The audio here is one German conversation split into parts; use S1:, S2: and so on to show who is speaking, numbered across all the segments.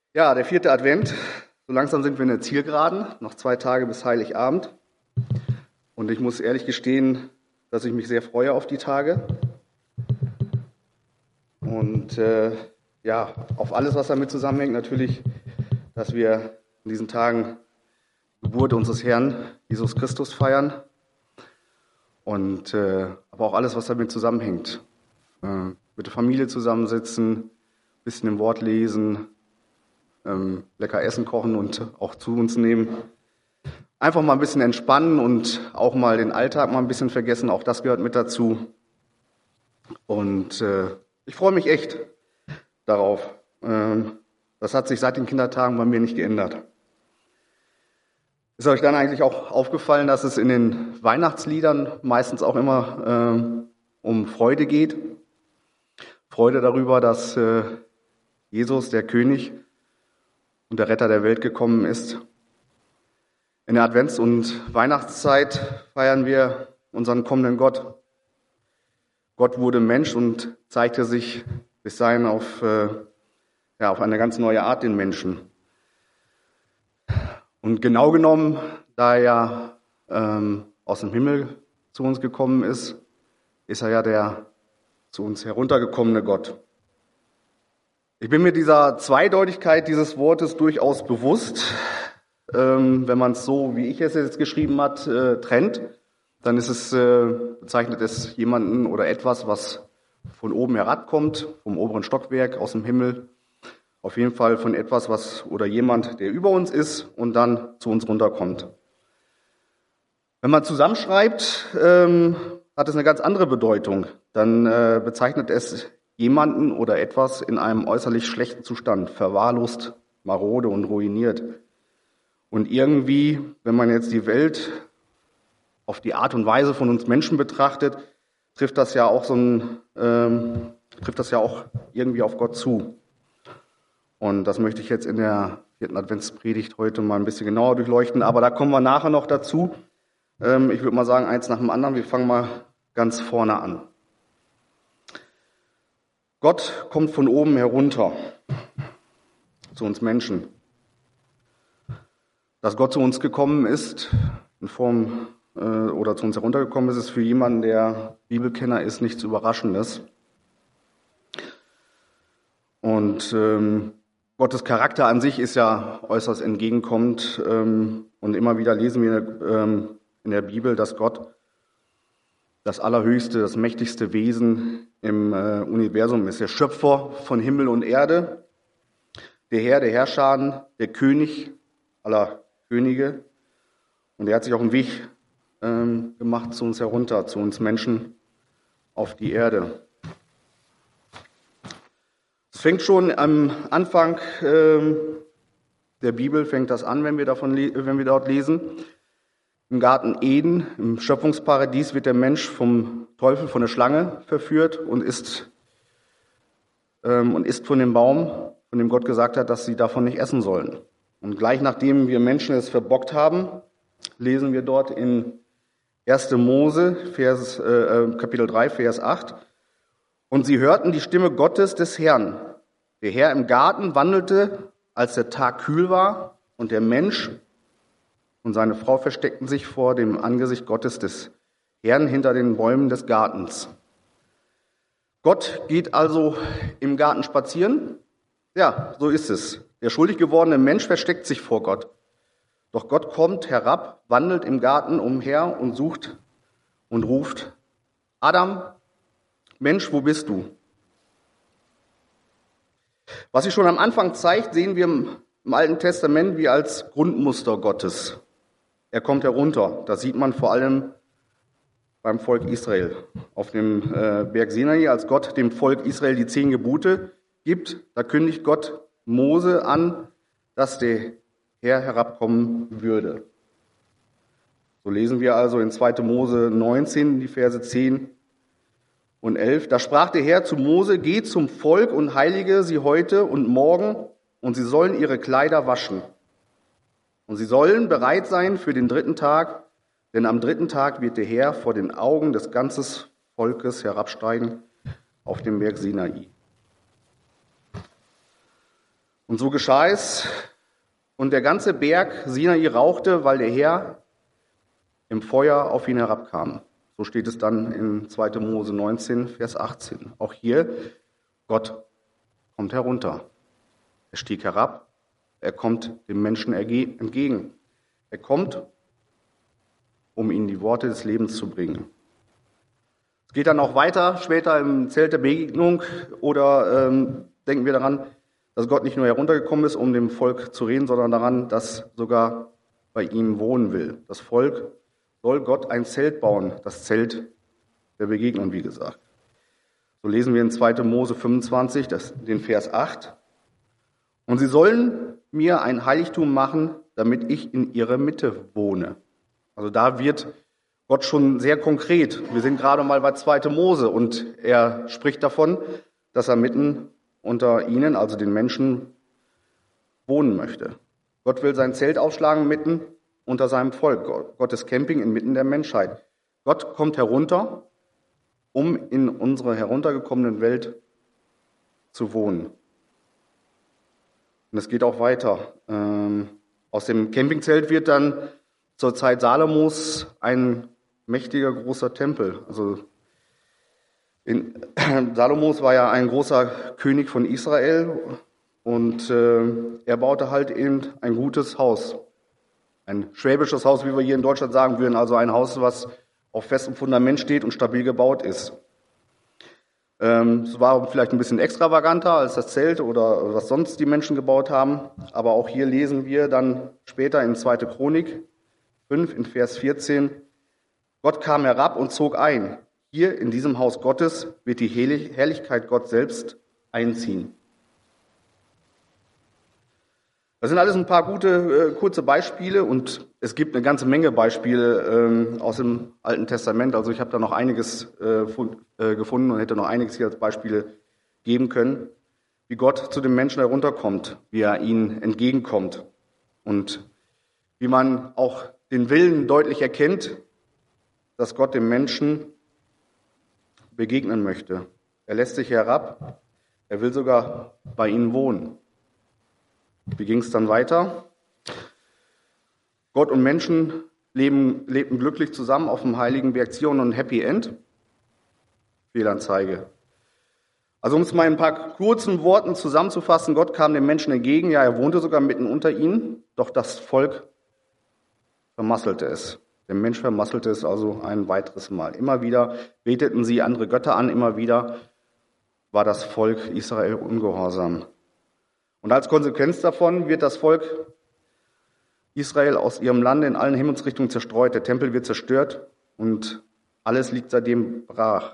S1: Ja, der vierte Advent. So langsam sind wir in der Zielgeraden. Noch 2 Tage bis Heiligabend. Und ich muss ehrlich gestehen, dass ich mich sehr freue auf die Tage. Und auf alles, was damit zusammenhängt. Natürlich, dass wir in diesen Tagen die Geburt unseres Herrn Jesus Christus feiern. Und aber auch alles, was damit zusammenhängt. Mit der Familie zusammensitzen, ein bisschen im Wort lesen, lecker Essen kochen und auch zu uns nehmen. Einfach mal ein bisschen entspannen und auch mal den Alltag mal ein bisschen vergessen. Auch das gehört mit dazu. Und ich freue mich echt darauf. Das hat sich seit den Kindertagen bei mir nicht geändert. Ist euch dann eigentlich auch aufgefallen, dass es in den Weihnachtsliedern meistens auch immer um Freude geht? Freude darüber, dass Jesus, der König und der Retter der Welt gekommen ist. In der Advents- und Weihnachtszeit feiern wir unseren kommenden Gott. Gott wurde Mensch und zeigte sich bis dahin auf eine ganz neue Art den Menschen. Und genau genommen, da er ja aus dem Himmel zu uns gekommen ist, ist er ja der zu uns heruntergekommene Gott. Ich bin mir dieser Zweideutigkeit dieses Wortes durchaus bewusst. Wenn man es so, wie ich es jetzt geschrieben habe, trennt, dann bezeichnet es jemanden oder etwas, was von oben herabkommt, vom oberen Stockwerk, aus dem Himmel. Auf jeden Fall von etwas, oder jemand, der über uns ist und dann zu uns runterkommt. Wenn man zusammenschreibt, hat es eine ganz andere Bedeutung. Dann bezeichnet es jemanden oder etwas in einem äußerlich schlechten Zustand, verwahrlost, marode und ruiniert. Und irgendwie, wenn man jetzt die Welt auf die Art und Weise von uns Menschen betrachtet, trifft das ja auch irgendwie auf Gott zu. Und das möchte ich jetzt in der 4. Adventspredigt heute mal ein bisschen genauer durchleuchten. Aber da kommen wir nachher noch dazu. Ich würde mal sagen, eins nach dem anderen. Wir fangen mal ganz vorne an. Gott kommt von oben herunter zu uns Menschen. Dass Gott zu uns gekommen ist, in Form oder zu uns heruntergekommen ist, ist für jemanden, der Bibelkenner ist, nichts Überraschendes. Und Gottes Charakter an sich ist ja äußerst entgegenkommend. Und immer wieder lesen wir in der Bibel, dass Gott das allerhöchste, das mächtigste Wesen im Universum ist. Der Schöpfer von Himmel und Erde, der Herr der Herrscher, der König aller Könige. Und er hat sich auch einen Weg gemacht zu uns herunter, zu uns Menschen auf die Erde. Es fängt schon am Anfang der Bibel, fängt das an, wenn wir dort lesen. Im Garten Eden, im Schöpfungsparadies, wird der Mensch vom Teufel, von der Schlange verführt und isst von dem Baum, von dem Gott gesagt hat, dass sie davon nicht essen sollen. Und gleich nachdem wir Menschen es verbockt haben, lesen wir dort in 1. Mose, Kapitel 3, Vers 8. Und sie hörten die Stimme Gottes des Herrn. Der Herr im Garten wandelte, als der Tag kühl war, und der Mensch und seine Frau versteckten sich vor dem Angesicht Gottes des Herrn hinter den Bäumen des Gartens. Gott geht also im Garten spazieren. Ja, so ist es. Der schuldig gewordene Mensch versteckt sich vor Gott. Doch Gott kommt herab, wandelt im Garten umher und sucht und ruft: Adam, Mensch, wo bist du? Was sich schon am Anfang zeigt, sehen wir im Alten Testament wie als Grundmuster Gottes. Er kommt herunter. Das sieht man vor allem beim Volk Israel. Auf dem Berg Sinai, als Gott dem Volk Israel die 10 Gebote gibt, da kündigt Gott Mose an, dass der Herr herabkommen würde. So lesen wir also in 2. Mose 19, die Verse 10 und 11. Da sprach der Herr zu Mose: Geh zum Volk und heilige sie heute und morgen, und sie sollen ihre Kleider waschen. Und sie sollen bereit sein für den 3. Tag, denn am 3. Tag wird der Herr vor den Augen des ganzen Volkes herabsteigen auf dem Berg Sinai. Und so geschah es. Und der ganze Berg Sinai rauchte, weil der Herr im Feuer auf ihn herabkam. So steht es dann in 2. Mose 19, Vers 18. Auch hier, Gott kommt herunter. Er stieg herab. Er kommt dem Menschen entgegen. Er kommt, um ihnen die Worte des Lebens zu bringen. Es geht dann auch weiter, später im Zelt der Begegnung, oder denken wir daran, dass Gott nicht nur heruntergekommen ist, um dem Volk zu reden, sondern daran, dass sogar bei ihm wohnen will. Das Volk soll Gott ein Zelt bauen, das Zelt der Begegnung, wie gesagt. So lesen wir in 2. Mose 25, den Vers 8. Und sie sollen mir ein Heiligtum machen, damit ich in ihrer Mitte wohne. Also da wird Gott schon sehr konkret. Wir sind gerade mal bei 2. Mose und er spricht davon, dass er mitten unter ihnen, also den Menschen, wohnen möchte. Gott will sein Zelt aufschlagen mitten unter seinem Volk. Gottes Camping inmitten der Menschheit. Gott kommt herunter, um in unserer heruntergekommenen Welt zu wohnen. Und es geht auch weiter. Aus dem Campingzelt wird dann zur Zeit Salomos ein mächtiger, großer Tempel. Also Salomos war ja ein großer König von Israel und er baute halt eben ein gutes Haus. Ein schwäbisches Haus, wie wir hier in Deutschland sagen würden, also ein Haus, was auf festem Fundament steht und stabil gebaut ist. Es war vielleicht ein bisschen extravaganter als das Zelt oder was sonst die Menschen gebaut haben, aber auch hier lesen wir dann später in 2. Chronik 5 in Vers 14, Gott kam herab und zog ein. Hier in diesem Haus Gottes wird die Herrlichkeit Gott selbst einziehen. Das sind alles ein paar gute, kurze Beispiele und es gibt eine ganze Menge Beispiele aus dem Alten Testament. Also ich habe da noch einiges gefunden und hätte noch einiges hier als Beispiele geben können, wie Gott zu den Menschen herunterkommt, wie er ihnen entgegenkommt und wie man auch den Willen deutlich erkennt, dass Gott dem Menschen begegnen möchte. Er lässt sich herab, er will sogar bei ihnen wohnen. Wie ging es dann weiter? Gott und Menschen lebten glücklich zusammen auf dem heiligen Berg Zion und Happy End. Fehlanzeige. Also um es mal in ein paar kurzen Worten zusammenzufassen, Gott kam den Menschen entgegen, ja, er wohnte sogar mitten unter ihnen, doch das Volk vermasselte es. Der Mensch vermasselte es also ein weiteres Mal. Immer wieder beteten sie andere Götter an, immer wieder war das Volk Israel ungehorsam. Und als Konsequenz davon wird das Volk Israel aus ihrem Lande in allen Himmelsrichtungen zerstreut. Der Tempel wird zerstört und alles liegt seitdem brach.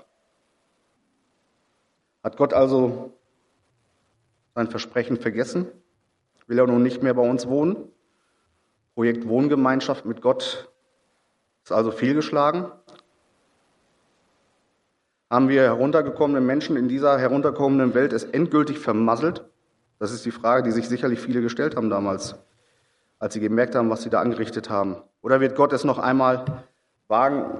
S1: Hat Gott also sein Versprechen vergessen? Will er nun nicht mehr bei uns wohnen? Projekt Wohngemeinschaft mit Gott ist also fehlgeschlagen? Haben wir heruntergekommene Menschen in dieser herunterkommenen Welt es endgültig vermasselt? Das ist die Frage, die sich sicherlich viele gestellt haben damals, als sie gemerkt haben, was sie da angerichtet haben. Oder wird Gott es noch einmal wagen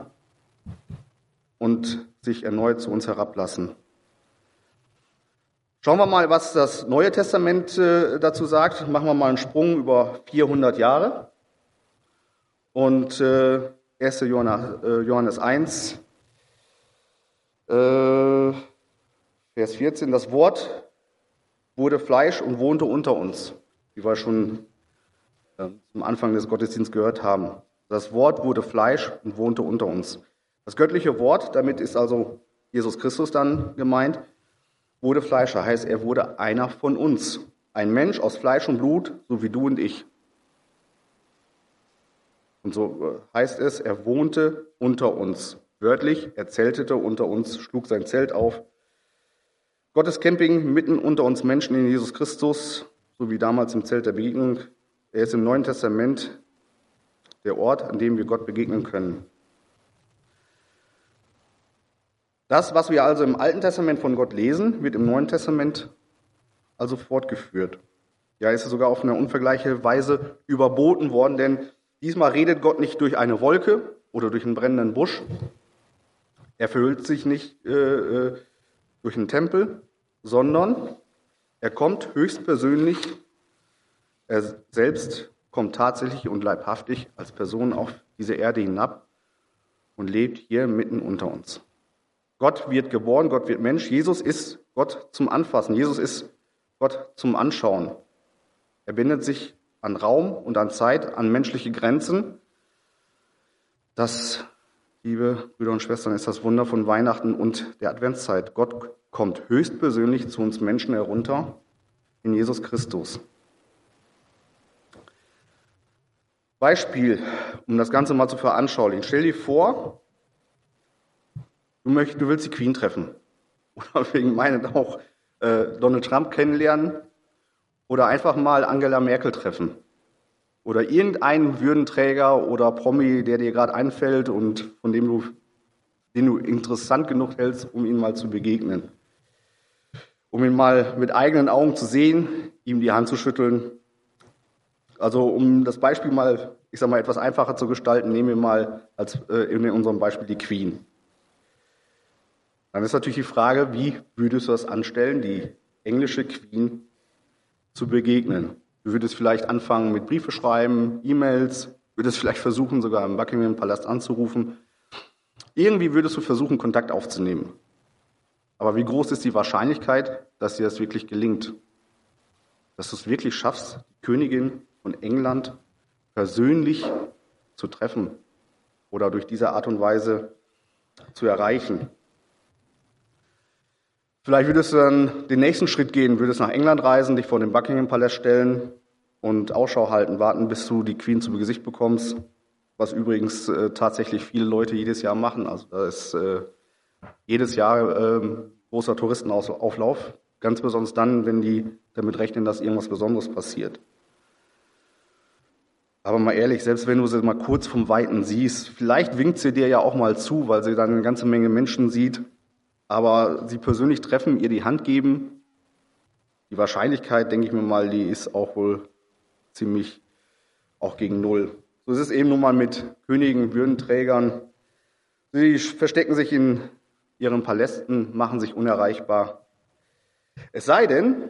S1: und sich erneut zu uns herablassen? Schauen wir mal, was das Neue Testament dazu sagt. Machen wir mal einen Sprung über 400 Jahre. Und 1. Johannes 1, Vers 14, das Wort wurde Fleisch und wohnte unter uns, wie wir schon am Anfang des Gottesdienstes gehört haben. Das Wort wurde Fleisch und wohnte unter uns. Das göttliche Wort, damit ist also Jesus Christus dann gemeint, wurde Fleisch, das heißt, er wurde einer von uns. Ein Mensch aus Fleisch und Blut, so wie du und ich. Und so heißt es, er wohnte unter uns. Wörtlich, er zeltete unter uns, schlug sein Zelt auf. Gottes Camping mitten unter uns Menschen in Jesus Christus, so wie damals im Zelt der Begegnung. Er ist im Neuen Testament der Ort, an dem wir Gott begegnen können. Das, was wir also im Alten Testament von Gott lesen, wird im Neuen Testament also fortgeführt. Ja, ist sogar auf eine unvergleichliche Weise überboten worden, denn diesmal redet Gott nicht durch eine Wolke oder durch einen brennenden Busch. Er verhüllt sich nicht durch einen Tempel, sondern er kommt höchstpersönlich Er selbst kommt tatsächlich und leibhaftig als Person auf diese Erde hinab und lebt hier mitten unter uns. Gott wird geboren, Gott wird Mensch. Jesus ist Gott zum Anfassen. Jesus ist Gott zum Anschauen. Er bindet sich an Raum und an Zeit, an menschliche Grenzen. Das, liebe Brüder und Schwestern, ist das Wunder von Weihnachten und der Adventszeit. Gott kommt höchstpersönlich zu uns Menschen herunter in Jesus Christus. Beispiel, um das Ganze mal zu veranschaulichen. Stell dir vor, du willst die Queen treffen. Oder wegen meinen auch Donald Trump kennenlernen. Oder einfach mal Angela Merkel treffen. Oder irgendeinen Würdenträger oder Promi, der dir gerade einfällt und von den du interessant genug hältst, um ihm mal zu begegnen. Um ihn mal mit eigenen Augen zu sehen, ihm die Hand zu schütteln. Also um das Beispiel mal, etwas einfacher zu gestalten, nehmen wir mal in unserem Beispiel die Queen. Dann ist natürlich die Frage, wie würdest du das anstellen, die englische Queen zu begegnen? Du würdest vielleicht anfangen mit Briefe schreiben, E-Mails, würdest vielleicht versuchen, sogar im Buckingham Palast anzurufen. Irgendwie würdest du versuchen, Kontakt aufzunehmen. Aber wie groß ist die Wahrscheinlichkeit, dass dir das wirklich gelingt? Dass du es wirklich schaffst, die Königin von England persönlich zu treffen oder durch diese Art und Weise zu erreichen? Vielleicht würdest du dann den nächsten Schritt gehen, würdest nach England reisen, dich vor den Buckingham Palast stellen und Ausschau halten, warten, bis du die Queen zu Gesicht bekommst, was übrigens tatsächlich viele Leute jedes Jahr machen. Also da ist jedes Jahr großer Touristenauflauf, ganz besonders dann, wenn die damit rechnen, dass irgendwas Besonderes passiert. Aber mal ehrlich, selbst wenn du sie mal kurz vom Weiten siehst, vielleicht winkt sie dir ja auch mal zu, weil sie dann eine ganze Menge Menschen sieht, aber sie persönlich treffen, ihr die Hand geben, die Wahrscheinlichkeit, denke ich mir mal, die ist auch wohl ziemlich auch gegen null. So ist es eben nun mal mit Königen, Würdenträgern. Sie verstecken sich in ihren Palästen, machen sich unerreichbar. Es sei denn,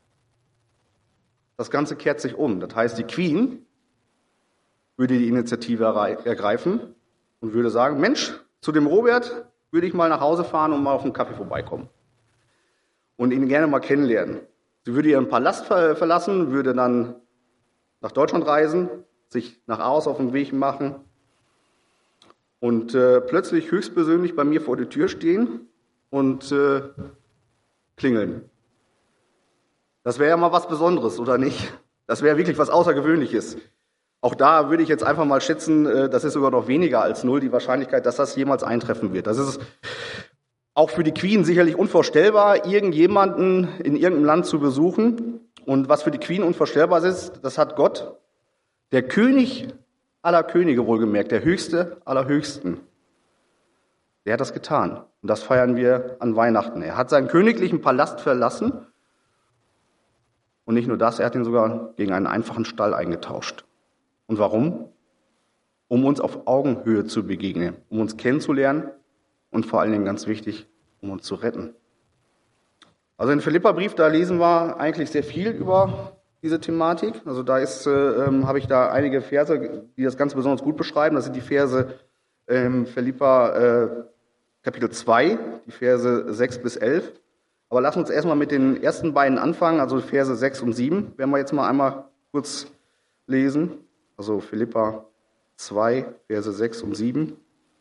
S1: das Ganze kehrt sich um. Das heißt, die Queen würde die Initiative ergreifen und würde sagen, Mensch, zu dem Robert würde ich mal nach Hause fahren und mal auf einen Kaffee vorbeikommen und ihn gerne mal kennenlernen. Sie würde ihren Palast verlassen, würde dann nach Deutschland reisen, sich nach Aarhus auf den Weg machen und plötzlich höchstpersönlich bei mir vor der Tür stehen und klingeln. Das wäre ja mal was Besonderes, oder nicht? Das wäre wirklich was Außergewöhnliches. Auch da würde ich jetzt einfach mal schätzen, das ist sogar noch weniger als null, die Wahrscheinlichkeit, dass das jemals eintreffen wird. Das ist auch für die Queen sicherlich unvorstellbar, irgendjemanden in irgendeinem Land zu besuchen. Und was für die Queen unvorstellbar ist, das hat Gott, der König aller Könige wohlgemerkt, der Höchste aller Höchsten. Der hat das getan. Und das feiern wir an Weihnachten. Er hat seinen königlichen Palast verlassen. Und nicht nur das, er hat ihn sogar gegen einen einfachen Stall eingetauscht. Und warum? Um uns auf Augenhöhe zu begegnen, um uns kennenzulernen und vor allen Dingen ganz wichtig, um uns zu retten. Also im Philipperbrief, da lesen wir eigentlich sehr viel über diese Thematik. Also da habe ich da einige Verse, die das ganz besonders gut beschreiben. Das sind die Verse Philipper Kapitel 2, die Verse 6 bis 11. Aber lass uns erstmal mit den ersten beiden anfangen, also Verse 6 und 7. Werden wir jetzt mal einmal kurz lesen. Also Philipper 2, Verse 6 und 7.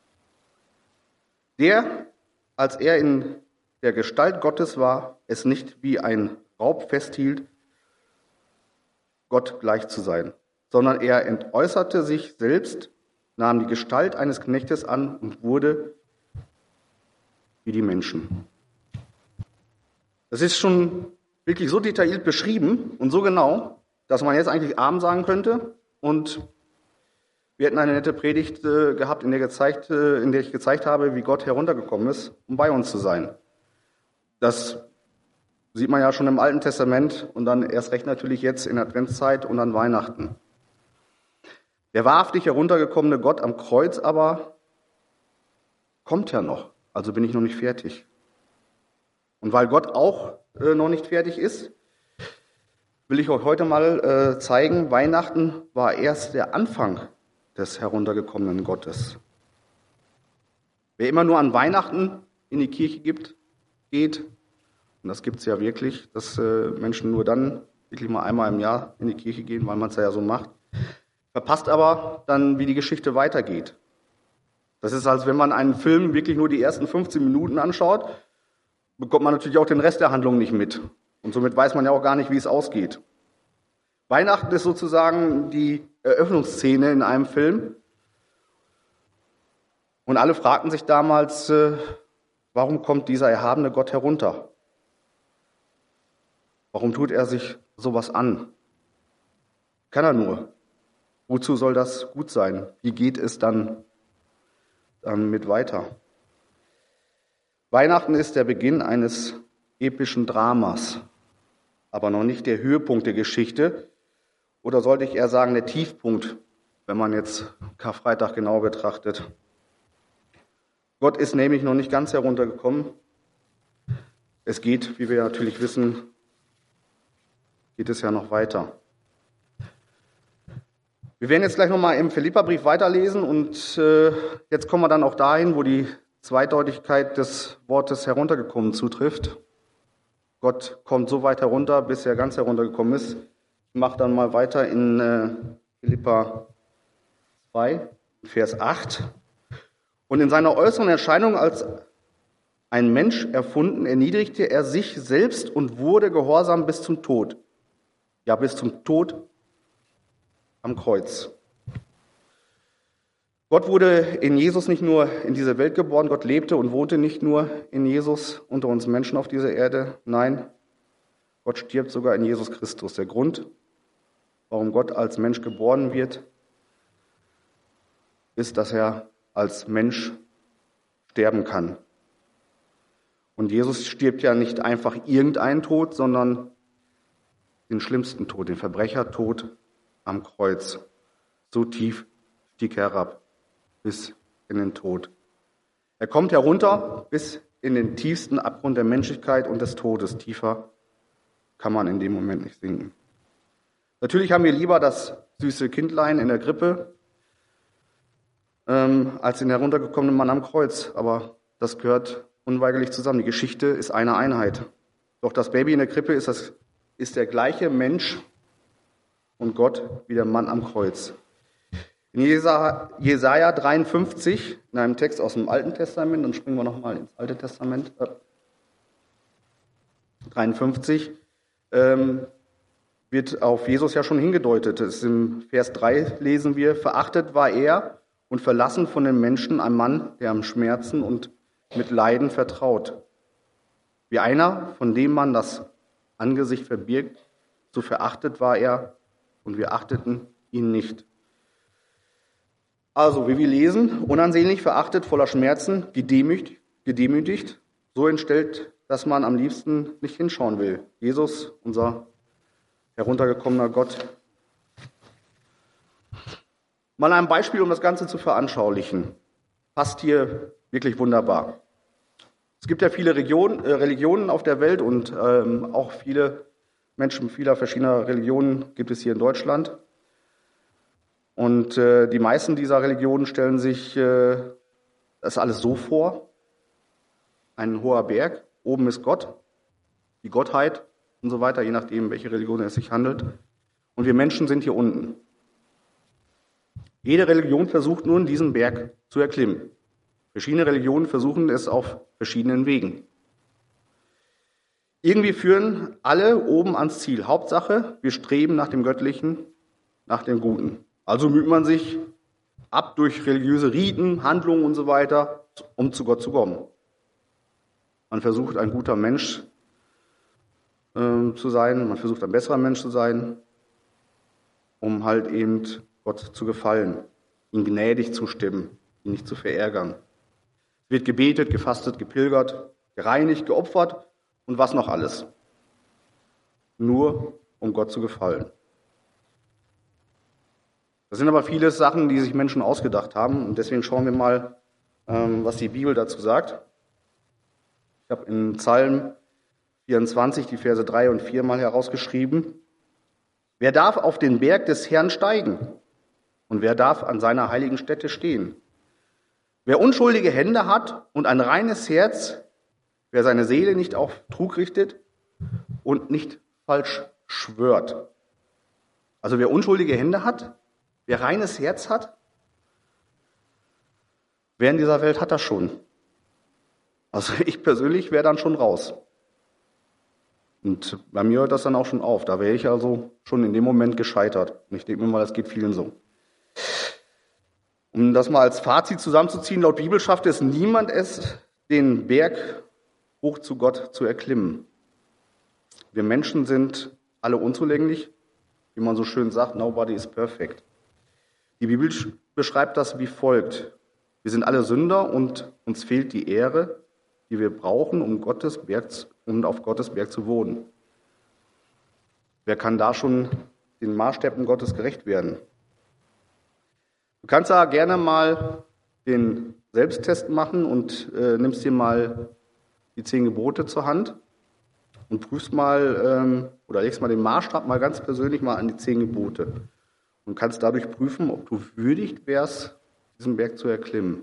S1: Der, als er in der Gestalt Gottes war, es nicht wie ein Raub festhielt, Gott gleich zu sein, sondern er entäußerte sich selbst, nahm die Gestalt eines Knechtes an und wurde wie die Menschen. Das ist schon wirklich so detailliert beschrieben und so genau, dass man jetzt eigentlich Amen sagen könnte. Und wir hätten eine nette Predigt gehabt, in der ich gezeigt habe, wie Gott heruntergekommen ist, um bei uns zu sein. Das sieht man ja schon im Alten Testament und dann erst recht natürlich jetzt in der Adventszeit und an Weihnachten. Der wahrhaftig heruntergekommene Gott am Kreuz aber kommt ja noch, also bin ich noch nicht fertig. Und weil Gott auch noch nicht fertig ist, will ich euch heute mal zeigen, Weihnachten war erst der Anfang des heruntergekommenen Gottes. Wer immer nur an Weihnachten in die Kirche geht, und das gibt es ja wirklich, dass Menschen nur dann wirklich mal einmal im Jahr in die Kirche gehen, weil man es ja so macht, verpasst aber dann, wie die Geschichte weitergeht. Das ist, als wenn man einen Film wirklich nur die ersten 15 Minuten anschaut, bekommt man natürlich auch den Rest der Handlung nicht mit. Und somit weiß man ja auch gar nicht, wie es ausgeht. Weihnachten ist sozusagen die Eröffnungsszene in einem Film. Und alle fragten sich damals, warum kommt dieser erhabene Gott herunter? Warum tut er sich sowas an? Kann er nur? Wozu soll das gut sein? Wie geht es dann mit weiter? Weihnachten ist der Beginn eines epischen Dramas, aber noch nicht der Höhepunkt der Geschichte. Oder sollte ich eher sagen, der Tiefpunkt, wenn man jetzt Karfreitag genau betrachtet. Gott ist nämlich noch nicht ganz heruntergekommen. Es geht, wie wir natürlich wissen, geht es ja noch weiter. Wir werden jetzt gleich nochmal im Philipperbrief weiterlesen und jetzt kommen wir dann auch dahin, wo die Zweideutigkeit des Wortes heruntergekommen zutrifft. Gott kommt so weit herunter, bis er ganz heruntergekommen ist. Ich mache dann mal weiter in Philipper 2, Vers 8. Und in seiner äußeren Erscheinung als ein Mensch erfunden, erniedrigte er sich selbst und wurde gehorsam bis zum Tod. Ja, bis zum Tod am Kreuz. Gott wurde in Jesus nicht nur in diese Welt geboren, Gott lebte und wohnte nicht nur in Jesus unter uns Menschen auf dieser Erde. Nein, Gott stirbt sogar in Jesus Christus. Der Grund, warum Gott als Mensch geboren wird, ist, dass er als Mensch sterben kann. Und Jesus stirbt ja nicht einfach irgendeinen Tod, sondern den schlimmsten Tod, den Verbrechertod am Kreuz. So tief stieg er herab, bis in den Tod. Er kommt herunter bis in den tiefsten Abgrund der Menschlichkeit und des Todes. Tiefer kann man in dem Moment nicht sinken. Natürlich haben wir lieber das süße Kindlein in der Krippe als den heruntergekommenen Mann am Kreuz. Aber das gehört unweigerlich zusammen. Die Geschichte ist eine Einheit. Doch das Baby in der Krippe ist der gleiche Mensch und Gott wie der Mann am Kreuz. In Jesaja 53, in einem Text aus dem Alten Testament, dann springen wir nochmal ins Alte Testament, 53, wird auf Jesus ja schon hingedeutet. Es ist im Vers 3 lesen wir, verachtet war er und verlassen von den Menschen, ein Mann, der am Schmerzen und mit Leiden vertraut. Wie einer, von dem man das Angesicht verbirgt, so verachtet war er und wir achteten ihn nicht. Also, wie wir lesen, unansehnlich, verachtet, voller Schmerzen, gedemütigt, so entstellt, dass man am liebsten nicht hinschauen will. Jesus, unser heruntergekommener Gott. Mal ein Beispiel, um das Ganze zu veranschaulichen. Passt hier wirklich wunderbar. Es gibt ja viele Religionen auf der Welt und auch viele Menschen vieler verschiedener Religionen gibt es hier in Deutschland. Und die meisten dieser Religionen stellen sich das alles so vor. Ein hoher Berg, oben ist Gott, die Gottheit und so weiter, je nachdem, welche Religion es sich handelt. Und wir Menschen sind hier unten. Jede Religion versucht nun, diesen Berg zu erklimmen. Verschiedene Religionen versuchen es auf verschiedenen Wegen. Irgendwie führen alle oben ans Ziel. Hauptsache, wir streben nach dem Göttlichen, nach dem Guten. Also müht man sich ab durch religiöse Riten, Handlungen und so weiter, um zu Gott zu kommen. Man versucht, ein guter Mensch zu sein, man versucht, ein besserer Mensch zu sein, um halt eben Gott zu gefallen, ihn gnädig zu stimmen, ihn nicht zu verärgern. Es wird gebetet, gefastet, gepilgert, gereinigt, geopfert und was noch alles. Nur um Gott zu gefallen. Das sind aber viele Sachen, die sich Menschen ausgedacht haben. Und deswegen schauen wir mal, was die Bibel dazu sagt. Ich habe in Psalm 24 die Verse 3 und 4 mal herausgeschrieben. Wer darf auf den Berg des Herrn steigen? Und wer darf an seiner heiligen Stätte stehen? Wer unschuldige Hände hat und ein reines Herz, wer seine Seele nicht auf Trug richtet und nicht falsch schwört. Also wer unschuldige Hände hat, wer reines Herz hat, wer in dieser Welt hat das schon? Also ich persönlich wäre dann schon raus. Und bei mir hört das dann auch schon auf. Da wäre ich also schon in dem Moment gescheitert. Und ich denke mir mal, das geht vielen so. Um das mal als Fazit zusammenzuziehen, laut Bibel schafft es niemand, den Berg hoch zu Gott zu erklimmen. Wir Menschen sind alle unzulänglich. Wie man so schön sagt, nobody is perfect. Die Bibel beschreibt das wie folgt. Wir sind alle Sünder und uns fehlt die Ehre, die wir brauchen, um auf Gottes Berg zu wohnen. Wer kann da schon den Maßstäben Gottes gerecht werden? Du kannst da gerne mal den Selbsttest machen und nimmst dir mal die 10 Gebote zur Hand und prüfst mal oder legst mal den Maßstab mal ganz persönlich mal an die 10 Gebote und kannst dadurch prüfen, ob du würdig wärst, diesen Berg zu erklimmen.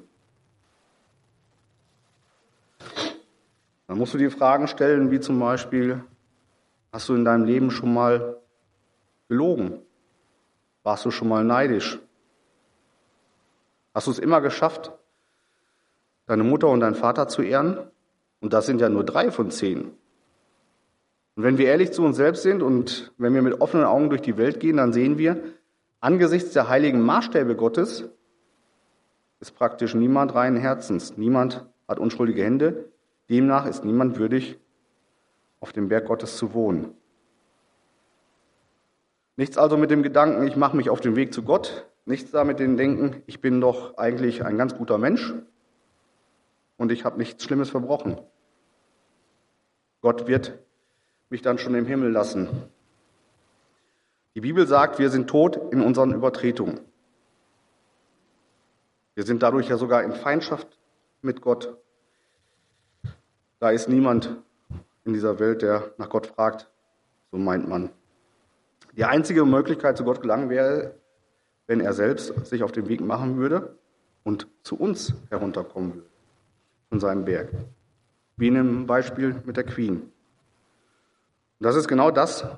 S1: Dann musst du dir Fragen stellen, wie zum Beispiel, hast du in deinem Leben schon mal gelogen? Warst du schon mal neidisch? Hast du es immer geschafft, deine Mutter und deinen Vater zu ehren? Und das sind ja nur 3 von 10. Und wenn wir ehrlich zu uns selbst sind und wenn wir mit offenen Augen durch die Welt gehen, dann sehen wir, angesichts der heiligen Maßstäbe Gottes ist praktisch niemand reinen Herzens. Niemand hat unschuldige Hände. Demnach ist niemand würdig, auf dem Berg Gottes zu wohnen. Nichts also mit dem Gedanken, ich mache mich auf den Weg zu Gott. Nichts da mit dem Denken, ich bin doch eigentlich ein ganz guter Mensch und ich habe nichts Schlimmes verbrochen. Gott wird mich dann schon im Himmel lassen. Die Bibel sagt, wir sind tot in unseren Übertretungen. Wir sind dadurch ja sogar in Feindschaft mit Gott. Da ist niemand in dieser Welt, der nach Gott fragt, so meint man. Die einzige Möglichkeit, zu Gott gelangen wäre, wenn er selbst sich auf den Weg machen würde und zu uns herunterkommen würde, von seinem Berg. Wie in dem Beispiel mit der Queen. Und das ist genau das,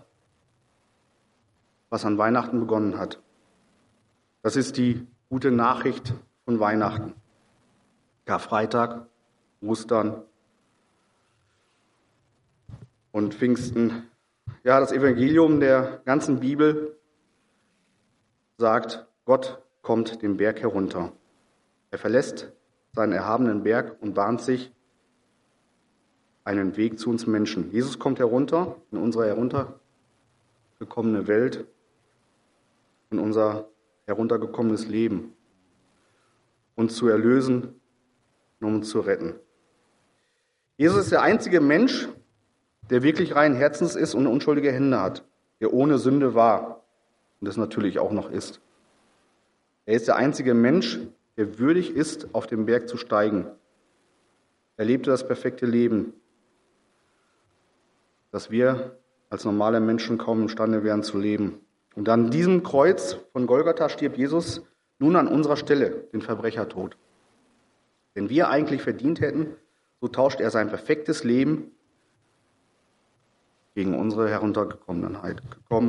S1: was an Weihnachten begonnen hat. Das ist die gute Nachricht von Weihnachten. Karfreitag, Ostern und Pfingsten. Ja, das Evangelium der ganzen Bibel sagt, Gott kommt den Berg herunter. Er verlässt seinen erhabenen Berg und bahnt sich einen Weg zu uns Menschen. Jesus kommt herunter in unsere heruntergekommene Welt, in unser heruntergekommenes Leben, uns zu erlösen und uns zu retten. Jesus ist der einzige Mensch, der wirklich reinen Herzens ist und unschuldige Hände hat, der ohne Sünde war und das natürlich auch noch ist. Er ist der einzige Mensch, der würdig ist, auf den Berg zu steigen. Er lebte das perfekte Leben, das wir als normale Menschen kaum imstande wären zu leben. Und an diesem Kreuz von Golgatha stirbt Jesus nun an unserer Stelle den Verbrechertod. Wenn wir eigentlich verdient hätten, so tauscht er sein perfektes Leben gegen unsere Heruntergekommenheit.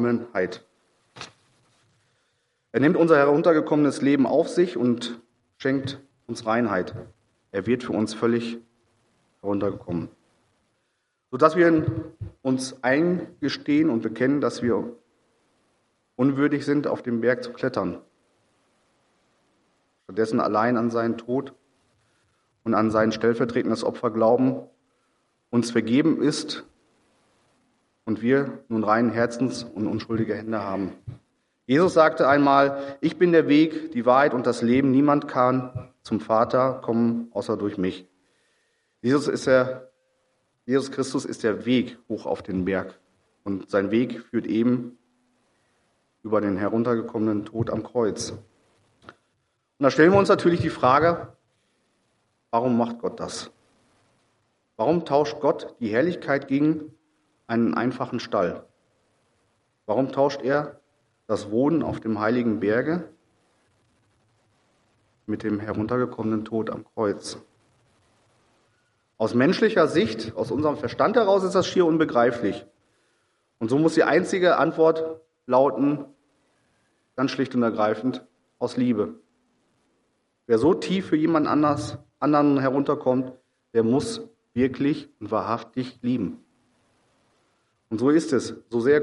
S1: Er nimmt unser heruntergekommenes Leben auf sich und schenkt uns Reinheit. Er wird für uns völlig heruntergekommen. Sodass wir uns eingestehen und bekennen, dass wir unwürdig sind, auf den Berg zu klettern. Stattdessen allein an seinen Tod und an sein stellvertretendes Opfer glauben, uns vergeben ist und wir nun reinen Herzens und unschuldige Hände haben. Jesus sagte einmal, ich bin der Weg, die Wahrheit und das Leben. Niemand kann zum Vater kommen, außer durch mich. Jesus Christus ist der Weg hoch auf den Berg. Und sein Weg führt eben über den heruntergekommenen Tod am Kreuz. Und da stellen wir uns natürlich die Frage, warum macht Gott das? Warum tauscht Gott die Herrlichkeit gegen einen einfachen Stall? Warum tauscht er das Wohnen auf dem heiligen Berge mit dem heruntergekommenen Tod am Kreuz? Aus menschlicher Sicht, aus unserem Verstand heraus ist das schier unbegreiflich. Und so muss die einzige Antwort lauten, ganz schlicht und ergreifend, aus Liebe. Wer so tief für jemand anderen herunterkommt, der muss wirklich und wahrhaftig lieben. Und so ist es. So sehr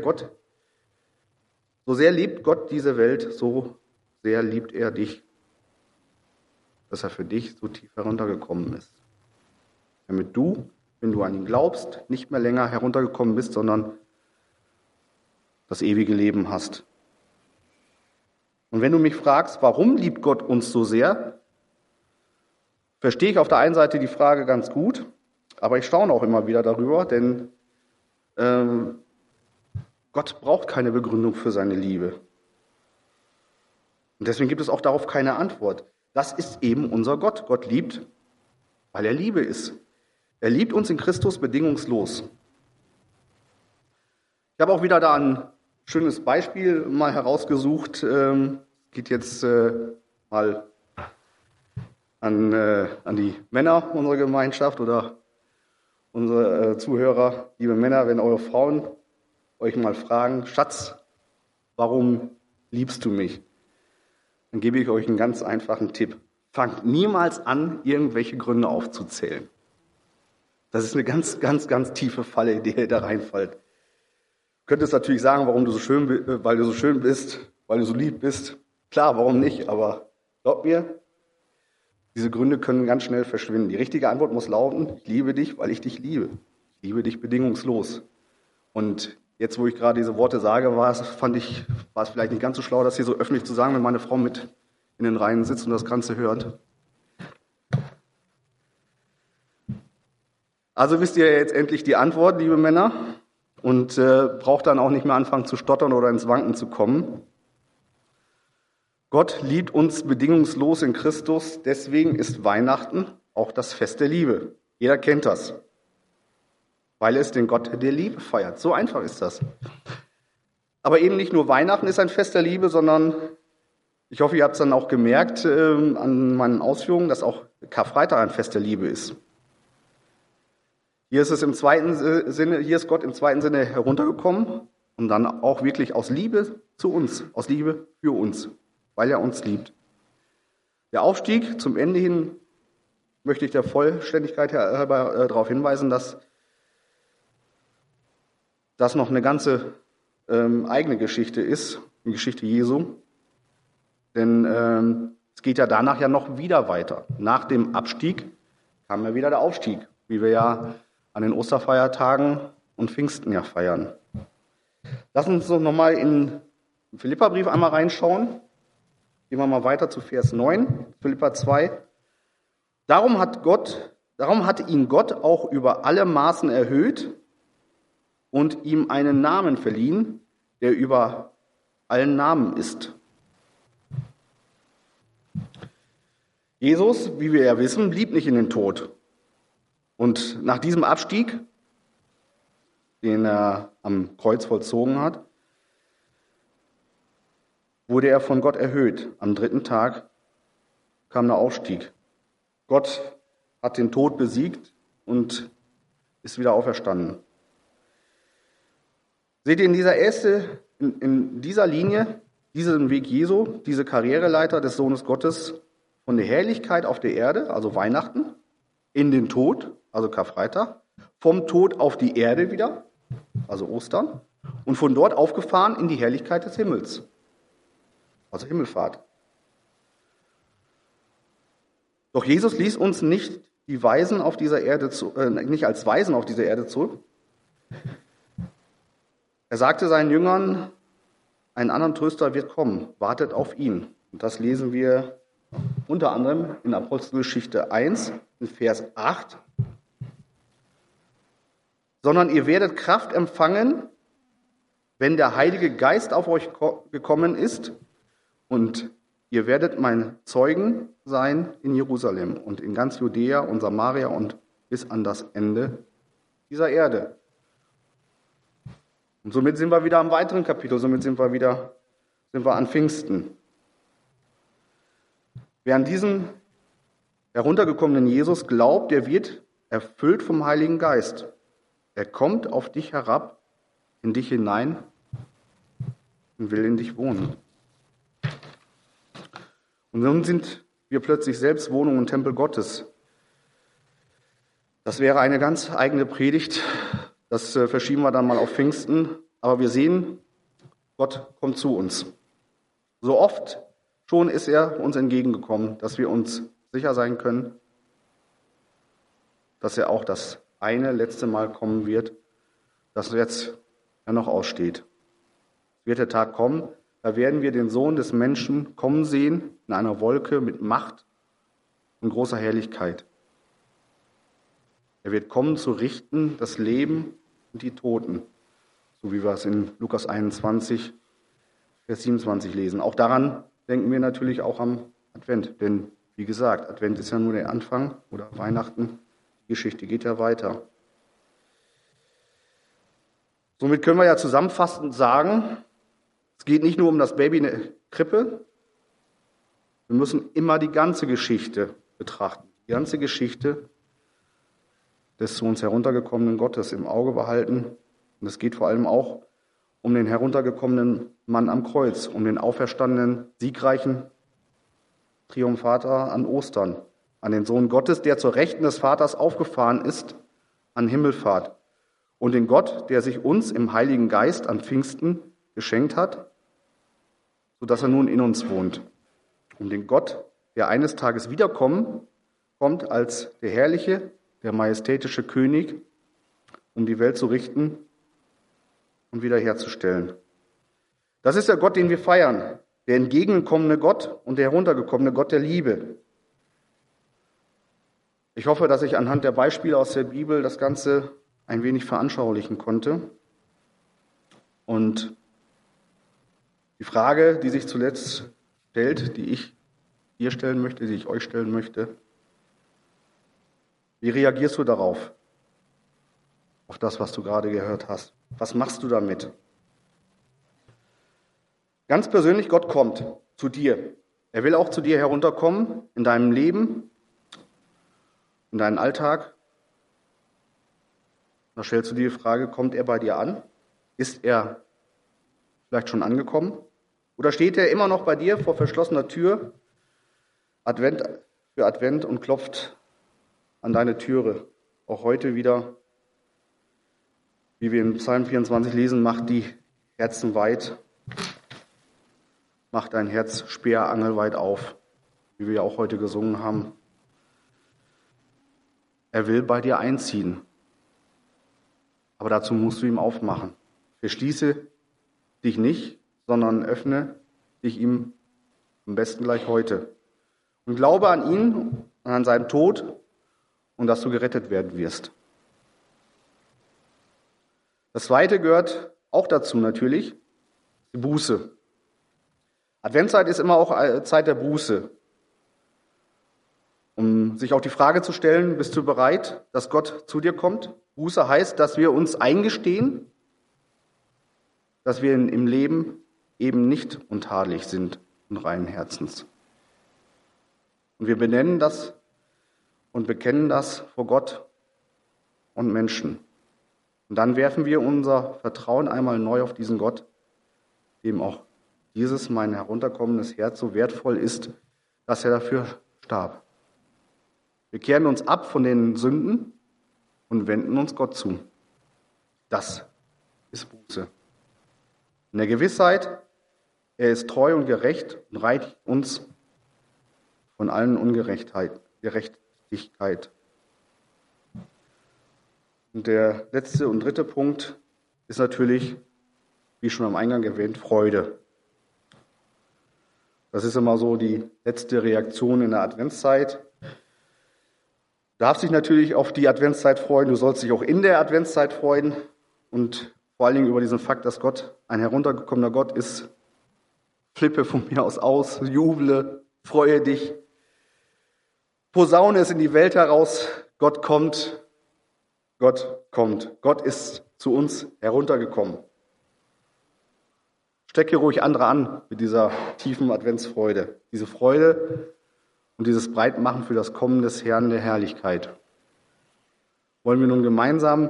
S1: liebt Gott diese Welt, so sehr liebt er dich, dass er für dich so tief heruntergekommen ist. Damit du, wenn du an ihn glaubst, nicht mehr länger heruntergekommen bist, sondern das ewige Leben hast. Und wenn du mich fragst, warum liebt Gott uns so sehr, verstehe ich auf der einen Seite die Frage ganz gut, aber ich staune auch immer wieder darüber, denn Gott braucht keine Begründung für seine Liebe. Und deswegen gibt es auch darauf keine Antwort. Das ist eben unser Gott. Gott liebt, weil er Liebe ist. Er liebt uns in Christus bedingungslos. Ich habe auch wieder da ein schönes Beispiel mal herausgesucht. Geht jetzt mal an die Männer unserer Gemeinschaft oder unsere Zuhörer. Liebe Männer, wenn eure Frauen euch mal fragen, Schatz, warum liebst du mich? Dann gebe ich euch einen ganz einfachen Tipp. Fangt niemals an, irgendwelche Gründe aufzuzählen. Das ist eine ganz, ganz, ganz tiefe Falle, in die ihr da reinfällt. Du könntest natürlich sagen, weil du so schön bist, weil du so lieb bist. Klar, warum nicht? Aber glaub mir, diese Gründe können ganz schnell verschwinden. Die richtige Antwort muss lauten, ich liebe dich, weil ich dich liebe. Ich liebe dich bedingungslos. Und jetzt, wo ich gerade diese Worte sage, war es vielleicht nicht ganz so schlau, das hier so öffentlich zu sagen, wenn meine Frau mit in den Reihen sitzt und das Ganze hört. Also wisst ihr jetzt endlich die Antwort, liebe Männer, und braucht dann auch nicht mehr anfangen zu stottern oder ins Wanken zu kommen. Gott liebt uns bedingungslos in Christus, deswegen ist Weihnachten auch das Fest der Liebe. Jeder kennt das, weil es den Gott der Liebe feiert. So einfach ist das. Aber eben nicht nur Weihnachten ist ein Fest der Liebe, sondern ich hoffe, ihr habt es dann auch gemerkt an meinen Ausführungen, dass auch Karfreitag ein Fest der Liebe ist. Hier ist Gott im zweiten Sinne heruntergekommen und dann auch wirklich aus Liebe zu uns, aus Liebe für uns, weil er uns liebt. Der Aufstieg zum Ende hin möchte ich der Vollständigkeit halber darauf hinweisen, dass das noch eine ganze eigene Geschichte ist, die Geschichte Jesu. Denn es geht ja danach ja noch wieder weiter. Nach dem Abstieg kam ja wieder der Aufstieg, wie wir ja an den Osterfeiertagen und Pfingsten ja feiern. Lass uns doch nochmal in den Philipperbrief einmal reinschauen. Gehen wir mal weiter zu Vers 9, Philipper 2. Darum hat ihn Gott auch über alle Maßen erhöht und ihm einen Namen verliehen, der über allen Namen ist. Jesus, wie wir ja wissen, blieb nicht in den Tod. Und nach diesem Abstieg, den er am Kreuz vollzogen hat, wurde er von Gott erhöht. Am 3. Tag kam der Aufstieg. Gott hat den Tod besiegt und ist wieder auferstanden. Seht ihr in dieser Linie, diesen Weg Jesu, diese Karriereleiter des Sohnes Gottes von der Herrlichkeit auf der Erde, also Weihnachten, in den Tod, also Karfreitag, vom Tod auf die Erde wieder, also Ostern, und von dort aufgefahren in die Herrlichkeit des Himmels, also Himmelfahrt. Doch Jesus ließ uns nicht die Weisen auf dieser Erde nicht als Weisen auf dieser Erde zurück. Er sagte seinen Jüngern, einen anderen Tröster wird kommen, wartet auf ihn. Und das lesen wir unter anderem in Apostelgeschichte 1, in Vers 8. Sondern ihr werdet Kraft empfangen, wenn der Heilige Geist auf euch gekommen ist, und ihr werdet meine Zeugen sein in Jerusalem und in ganz Judäa und Samaria und bis an das Ende dieser Erde. Und somit sind wir wieder am weiteren Kapitel, somit sind wir an Pfingsten. Wer an diesen heruntergekommenen Jesus glaubt, der wird erfüllt vom Heiligen Geist. Er kommt auf dich herab, in dich hinein und will in dich wohnen. Und nun sind wir plötzlich selbst Wohnung und Tempel Gottes. Das wäre eine ganz eigene Predigt. Das verschieben wir dann mal auf Pfingsten. Aber wir sehen, Gott kommt zu uns. So oft schon ist er uns entgegengekommen, dass wir uns sicher sein können, dass er auch das eine letzte Mal kommen wird, das jetzt ja noch aussteht. Es wird der Tag kommen, da werden wir den Sohn des Menschen kommen sehen in einer Wolke mit Macht und großer Herrlichkeit. Er wird kommen zu richten das Leben und die Toten, so wie wir es in Lukas 21, Vers 27 lesen. Auch daran denken wir natürlich auch am Advent, denn wie gesagt, Advent ist ja nur der Anfang oder Weihnachten, die Geschichte geht ja weiter. Somit können wir ja zusammenfassend sagen, es geht nicht nur um das Baby in der Krippe, wir müssen immer die ganze Geschichte betrachten, die ganze Geschichte des zu uns heruntergekommenen Gottes im Auge behalten. Und es geht vor allem auch um den heruntergekommenen Mann am Kreuz, um den auferstandenen, siegreichen Triumphator an Ostern, an den Sohn Gottes, der zur Rechten des Vaters aufgefahren ist, an Himmelfahrt. Und den Gott, der sich uns im Heiligen Geist an Pfingsten geschenkt hat, sodass er nun in uns wohnt. Um den Gott, der eines Tages wiederkommt als der herrliche, der majestätische König, um die Welt zu richten und wiederherzustellen. Das ist der Gott, den wir feiern, der entgegengekommene Gott und der heruntergekommene Gott der Liebe. Ich hoffe, dass ich anhand der Beispiele aus der Bibel das Ganze ein wenig veranschaulichen konnte. Und die Frage, die sich zuletzt stellt, die ich dir stellen möchte, die ich euch stellen möchte: Wie reagierst du darauf? Auf das, was du gerade gehört hast. Was machst du damit? Ganz persönlich, Gott kommt zu dir. Er will auch zu dir herunterkommen in deinem Leben, in deinen Alltag. Da stellst du dir die Frage, kommt er bei dir an? Ist er vielleicht schon angekommen? Oder steht er immer noch bei dir vor verschlossener Tür, Advent für Advent, und klopft an deine Türe? Auch heute wieder, wie wir in Psalm 24 lesen, macht die Herzen weit, macht dein Herz speerangelweit auf, wie wir auch heute gesungen haben. Er will bei dir einziehen, aber dazu musst du ihm aufmachen. Verschließe dich nicht, sondern öffne dich ihm am besten gleich heute. Und glaube an ihn und an seinen Tod und dass du gerettet werden wirst. Das Zweite gehört auch dazu natürlich, die Buße. Adventszeit ist immer auch Zeit der Buße. Um sich auch die Frage zu stellen, bist du bereit, dass Gott zu dir kommt? Buße heißt, dass wir uns eingestehen, dass wir im Leben eben nicht untadelig sind und reinen Herzens. Und wir benennen das und bekennen das vor Gott und Menschen. Und dann werfen wir unser Vertrauen einmal neu auf diesen Gott, dem auch dieses mein herunterkommendes Herz so wertvoll ist, dass er dafür starb. Wir kehren uns ab von den Sünden und wenden uns Gott zu. Das ist Buße. In der Gewissheit, er ist treu und gerecht und reinigt uns von allen Gerechtigkeit. Und der letzte und dritte Punkt ist natürlich, wie schon am Eingang erwähnt, Freude. Das ist immer so die letzte Reaktion in der Adventszeit. Du darfst dich natürlich auf die Adventszeit freuen, du sollst dich auch in der Adventszeit freuen und vor allen Dingen über diesen Fakt, dass Gott ein heruntergekommener Gott ist. Flippe von mir aus, juble, freue dich, posaune es in die Welt heraus, Gott kommt, Gott kommt. Gott ist zu uns heruntergekommen. Stecke ruhig andere an mit dieser tiefen Adventsfreude. Diese Freude und dieses Breitmachen für das Kommen des Herrn der Herrlichkeit. Wollen wir nun gemeinsam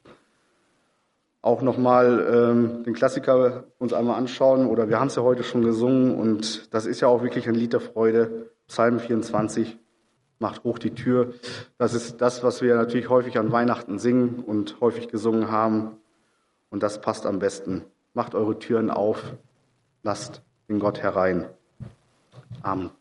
S1: auch nochmal den Klassiker uns einmal anschauen, oder wir haben es ja heute schon gesungen und das ist ja auch wirklich ein Lied der Freude. Psalm 24, macht hoch die Tür. Das ist das, was wir natürlich häufig an Weihnachten singen und häufig gesungen haben und das passt am besten. Macht eure Türen auf, lasst den Gott herein. Amen.